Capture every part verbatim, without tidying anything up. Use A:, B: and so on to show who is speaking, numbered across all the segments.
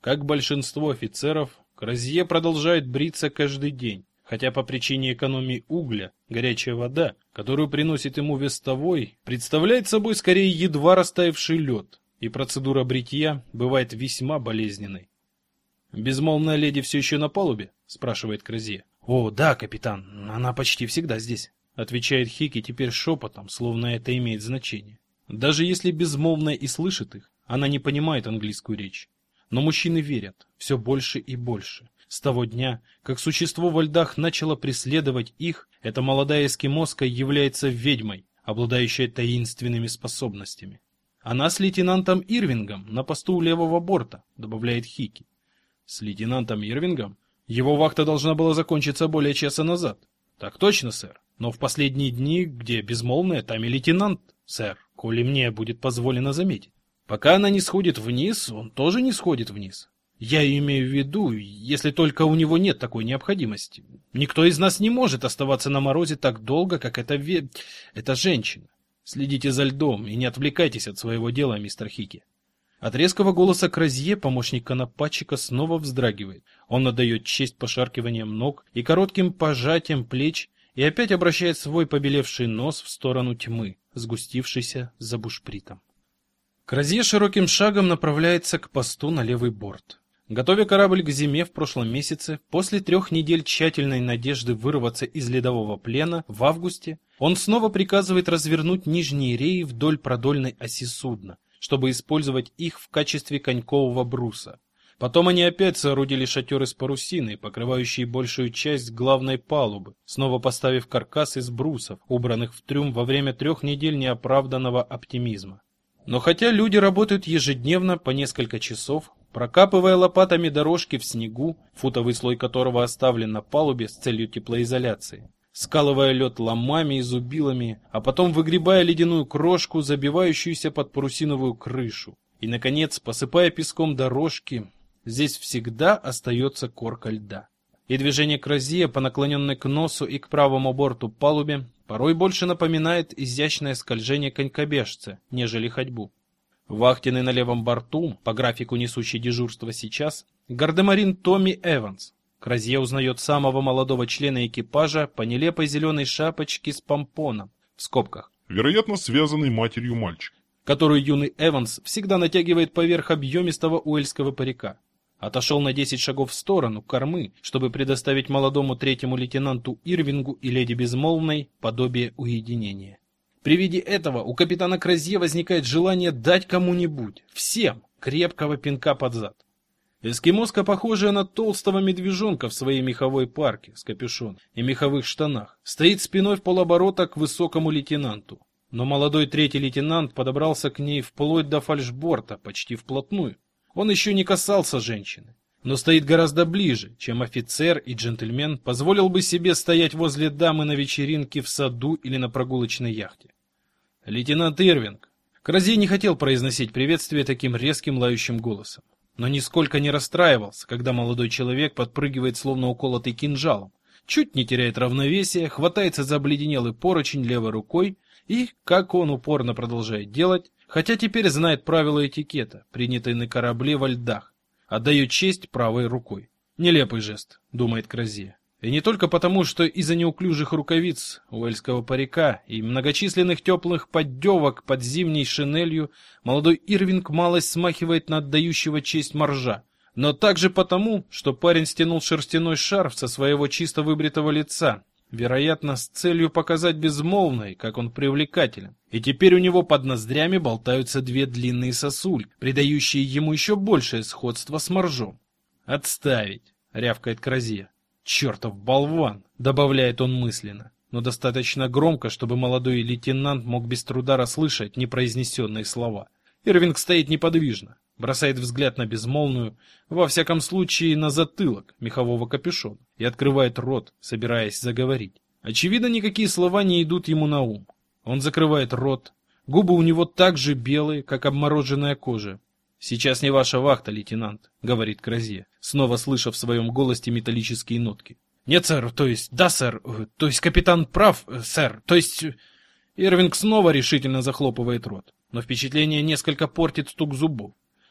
A: Как большинство офицеров, Кразье продолжает бриться каждый день, хотя по причине экономии угля горячая вода, которую приносит ему вестовой, представляет собой скорее едва растаявший лед, и процедура бритья бывает весьма болезненной. «Безмолвная леди все еще на палубе?» — спрашивает Кразье. «О, да, капитан, она почти всегда здесь», — отвечает Хики теперь шепотом, словно это имеет значение. Даже если безмолвная и слышит их, она не понимает английскую речь. Но мужчины верят все больше и больше. С того дня, как существо во льдах начало преследовать их, эта молодая эскимоска является ведьмой, обладающей таинственными способностями. Она с лейтенантом Ирвингом на посту у левого борта, добавляет Хики. С лейтенантом Ирвингом? Его вахта должна была закончиться более часа назад. Так точно, сэр. Но в последние дни, где безмолвная, там и лейтенант, сэр, коли мне будет позволено заметить. Пока она не сходит вниз, он тоже не сходит вниз. Я имею в виду, если только у него нет такой необходимости. Никто из нас не может оставаться на морозе так долго, как эта ве... эта женщина. Следите за льдом и не отвлекайтесь от своего дела, мистер Хики. От резкого голоса Кразье помощник конопатчика снова вздрагивает. Он отдает честь пошаркиванием ног и коротким пожатием плеч и опять обращает свой побелевший нос в сторону тьмы, сгустившейся за бушпритом. Кразье широким шагом направляется к посту на левый борт. Готовя корабль к зиме в прошлом месяце, после трех недель тщательной надежды вырваться из ледового плена в августе, он снова приказывает развернуть нижние реи вдоль продольной оси судна, чтобы использовать их в качестве конькового бруса. Потом они опять соорудили шатер из парусины, покрывающий большую часть главной палубы, снова поставив каркас из брусов, убранных в трюм во время трех недель неоправданного оптимизма. Но хотя люди работают ежедневно по несколько часов, прокапывая лопатами дорожки в снегу, футовый слой которого оставлен на палубе с целью теплоизоляции, скалывая лед ломами и зубилами, а потом выгребая ледяную крошку, забивающуюся под парусиновую крышу, и, наконец, посыпая песком дорожки, здесь всегда остается корка льда. И движение Кразье по наклоненной к носу и к правому борту палубе порой больше напоминает изящное скольжение конькобежца, нежели ходьбу. Вахтенный на левом борту, по графику несущий дежурство сейчас, гардемарин Томми Эванс. Кразье узнает самого молодого члена экипажа по нелепой зеленой шапочке с помпоном, в скобках,
B: вероятно, связанный матерью мальчик,
A: которую юный Эванс всегда натягивает поверх объемистого уэльского парика. Отошел на десять шагов в сторону, кормы, чтобы предоставить молодому третьему лейтенанту Ирвингу и леди Безмолвной подобие уединения. При виде этого у капитана Кразье возникает желание дать кому-нибудь, всем, крепкого пинка под зад. Эскимоска, похожая на толстого медвежонка в своей меховой парке с капюшоном и меховых штанах, стоит спиной в полоборота к высокому лейтенанту. Но молодой третий лейтенант подобрался к ней вплоть до фальшборта, почти вплотную. Он еще не касался женщины, но стоит гораздо ближе, чем офицер и джентльмен позволил бы себе стоять возле дамы на вечеринке в саду или на прогулочной яхте. Лейтенант Ирвинг. Кразье не хотел произносить приветствие таким резким лающим голосом, но нисколько не расстраивался, когда молодой человек подпрыгивает, словно уколотый кинжалом, чуть не теряет равновесие, хватается за обледенелый поручень левой рукой и, как он упорно продолжает делать, хотя теперь знает правила этикета, принятые на корабле во льдах, отдает честь правой рукой. Нелепый жест, думает Кразье. И не только потому, что из-за неуклюжих рукавиц, уэльского парика и многочисленных теплых поддевок под зимней шинелью молодой Ирвинг малость смахивает на отдающего честь моржа, но также потому, что парень стянул шерстяной шарф со своего чисто выбритого лица, вероятно, с целью показать безмолвной, как он привлекателен. И теперь у него под ноздрями болтаются две длинные сосульки, придающие ему еще большее сходство с моржом. «Отставить!» — рявкает Кразье. «Чертов болван!» — добавляет он мысленно, но достаточно громко, чтобы молодой лейтенант мог без труда расслышать непроизнесенные слова. Ирвинг стоит неподвижно, бросает взгляд на безмолвную, во всяком случае на затылок мехового капюшона, и открывает рот, собираясь заговорить. Очевидно, никакие слова не идут ему на ум. Он закрывает рот, губы у него так же белые, как обмороженная кожа. «Сейчас не ваша вахта, лейтенант», — говорит Кразье, снова слыша в своем голосе металлические нотки. «Нет, сэр, то есть, да, сэр, то есть капитан прав, сэр, то есть...» Ирвинг снова решительно захлопывает рот, но впечатление несколько портит стук зубов.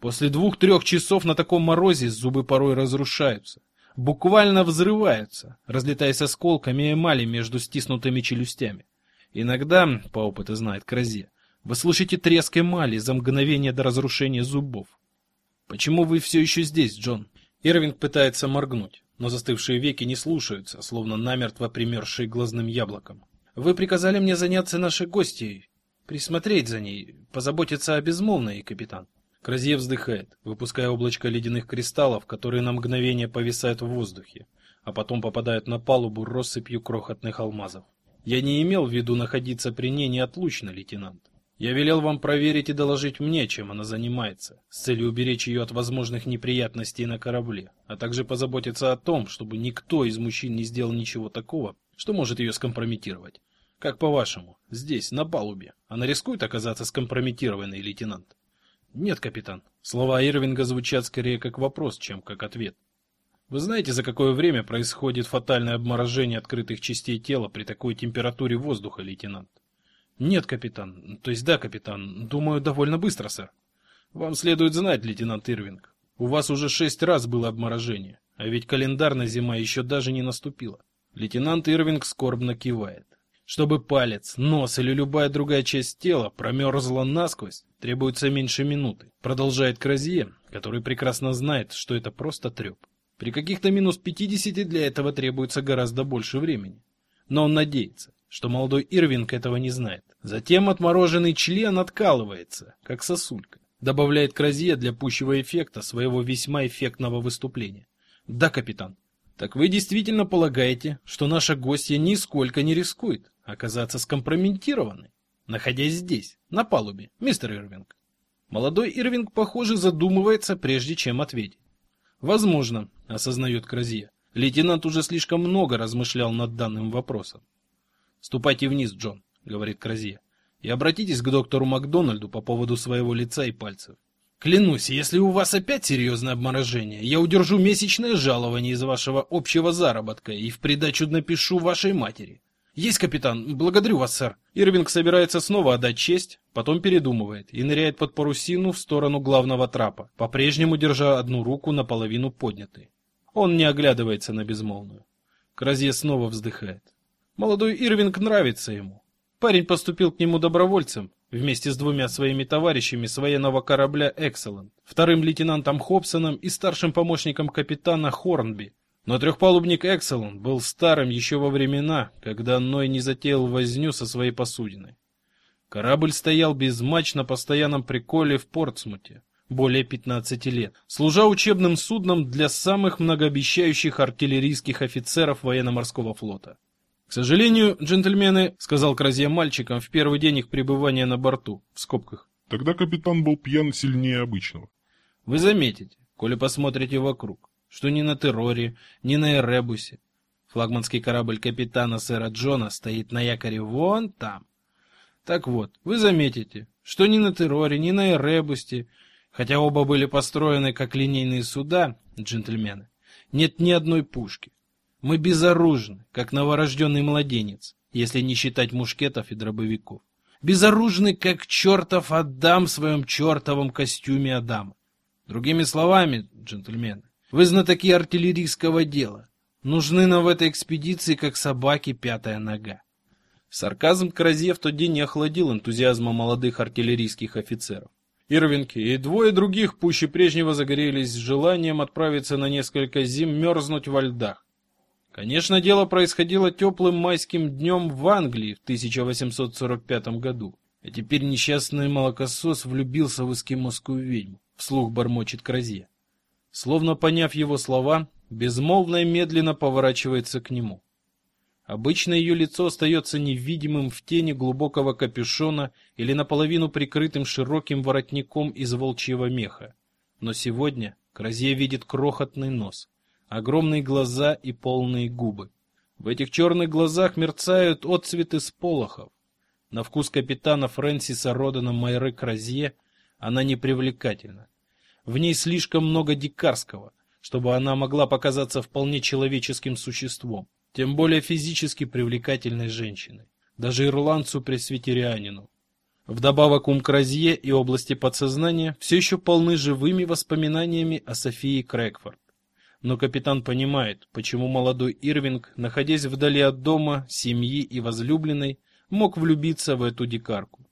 A: После двух-трех часов на таком морозе зубы порой разрушаются, буквально взрываются, разлетаясь осколками эмали между стиснутыми челюстями. Иногда, по опыту знает Кразье, вы слышите треск эмали за мгновение до разрушения зубов. Почему вы все еще здесь, Джон? Ирвинг пытается моргнуть, но застывшие веки не слушаются, словно намертво примерзшие глазным яблоком. Вы приказали мне заняться нашей гостьей, присмотреть за ней, позаботиться о безмолвной, капитан. Кразье вздыхает, выпуская облачко ледяных кристаллов, которые на мгновение повисают в воздухе, а потом попадают на палубу россыпью крохотных алмазов. Я не имел в виду находиться при ней неотлучно, лейтенант. Я велел вам проверить и доложить мне, чем она занимается, с целью уберечь ее от возможных неприятностей на корабле, а также позаботиться о том, чтобы никто из мужчин не сделал ничего такого, что может ее скомпрометировать. Как по-вашему, здесь, на палубе, она рискует оказаться скомпрометированной, лейтенант? Нет, капитан. Слова Ирвинга звучат скорее как вопрос, чем как ответ. Вы знаете, за какое время происходит фатальное обморожение открытых частей тела при такой температуре воздуха, лейтенант? Нет, капитан. То есть да, капитан. Думаю, довольно быстро, сэр. Вам следует знать, лейтенант Ирвинг, у вас уже шесть раз было обморожение, а ведь календарная зима еще даже не наступила. Лейтенант Ирвинг скорбно кивает. Чтобы палец, нос или любая другая часть тела промерзла насквозь, требуется меньше минуты, продолжает Кразье, который прекрасно знает, что это просто треп. При каких-то минус пятидесяти для этого требуется гораздо больше времени. Но он надеется, что молодой Ирвинг этого не знает. Затем отмороженный член откалывается, как сосулька, добавляет Кразье для пущего эффекта своего весьма эффектного выступления. Да, капитан. Так вы действительно полагаете, что наша гостья нисколько не рискует оказаться скомпрометированной, находясь здесь, на палубе, мистер Ирвинг? Молодой Ирвинг, похоже, задумывается, прежде чем ответить. Возможно, осознает Кразье. Лейтенант уже слишком много размышлял над данным вопросом. «Ступайте вниз, Джон», — говорит Кразье, — «и обратитесь к доктору Макдональду по поводу своего лица и пальцев. Клянусь, если у вас опять серьезное обморожение, я удержу месячное жалование из вашего общего заработка и в придачу напишу вашей матери». «Есть, капитан, благодарю вас, сэр». Ирвинг собирается снова отдать честь, потом передумывает и ныряет под парусину в сторону главного трапа, по-прежнему держа одну руку наполовину поднятой. Он не оглядывается на безмолвную. Кразье снова вздыхает. Молодой Ирвинг нравится ему. Парень поступил к нему добровольцем вместе с двумя своими товарищами с военного корабля «Экселлент», вторым лейтенантом Хобсоном и старшим помощником капитана Хорнби. Но трехпалубник «Экселлент» был старым еще во времена, когда Ной не затеял возню со своей посудиной. Корабль стоял без матч на постоянном приколе в Портсмуте более пятнадцати лет, служа учебным судном для самых многообещающих артиллерийских офицеров военно-морского флота. «К сожалению, джентльмены», — сказал Кразье мальчикам в первый день их пребывания на борту, в скобках.
B: Тогда капитан был пьян сильнее обычного.
A: «Вы заметите, коли посмотрите вокруг, что ни на Терроре, ни на Эребусе флагманский корабль капитана сэра Джона стоит на якоре вон там. Так вот, вы заметите, что ни на Терроре, ни на Эребусе, хотя оба были построены как линейные суда, джентльмены, нет ни одной пушки. Мы безоружны, как новорожденный младенец, если не считать мушкетов и дробовиков. Безоружны, как чертов Адам в своем чертовом костюме Адама. Другими словами, джентльмены, вы знатоки артиллерийского дела. Нужны нам в этой экспедиции, как собаке, пятая нога». Сарказм Кразье в тот день не охладил энтузиазма молодых артиллерийских офицеров. Ирвинг и двое других пуще прежнего загорелись желанием отправиться на несколько зим мерзнуть во льдах. Конечно, дело происходило теплым майским днем в Англии в тысяча восемьсот сорок пятом году. А теперь несчастный молокосос влюбился в эскимосскую ведьму, вслух бормочет Кразье. Словно поняв его слова, безмолвная медленно поворачивается к нему. Обычно ее лицо остается невидимым в тени глубокого капюшона или наполовину прикрытым широким воротником из волчьего меха. Но сегодня Кразье видит крохотный нос, огромные глаза и полные губы. В этих черных глазах мерцают отцветы сполохов. На вкус капитана Фрэнсиса Родена Майры Кразье она непривлекательна. В ней слишком много дикарского, чтобы она могла показаться вполне человеческим существом, тем более физически привлекательной женщиной, даже ирландцу-пресвитерианину. Вдобавок ум Кразье и области подсознания все еще полны живыми воспоминаниями о Софии Крэгфорд. Но капитан понимает, почему молодой Ирвинг, находясь вдали от дома, семьи и возлюбленной, мог влюбиться в эту дикарку.